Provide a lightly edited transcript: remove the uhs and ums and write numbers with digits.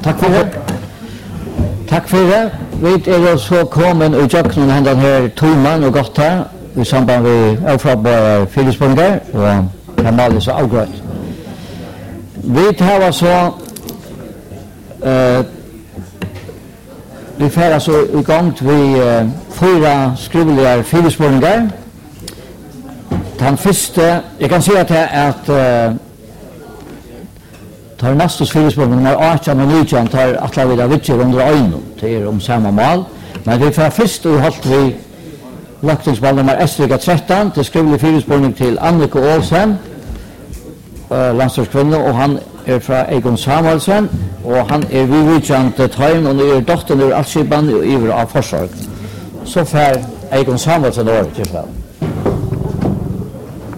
Tack för det. Tack för det. Vi är så kommen och jöknen hända här toman och gott här i samband med avfrabbara fyllespångar och kamal så avgrött. Vi tar så vi får alltså igång vi fyra skrivliga fyllespångar. Den första, jag kan säga att tar nästas fyllespångar nummer 18 och 19 tar alla vidare vittjer under ögonen. Det är samma mål. Men vi får först och hållt vi lagtingsmål nummer Estrika 13 till skrivlig fyllespångar till Annika Olsen, landslagskvinna, och han är från Egon Samuelsen, och han är vidtjant Tøyen, och nu är dottern ur Alskiban och iver av Forsvark. Så får Egon Samuelsen året till fram.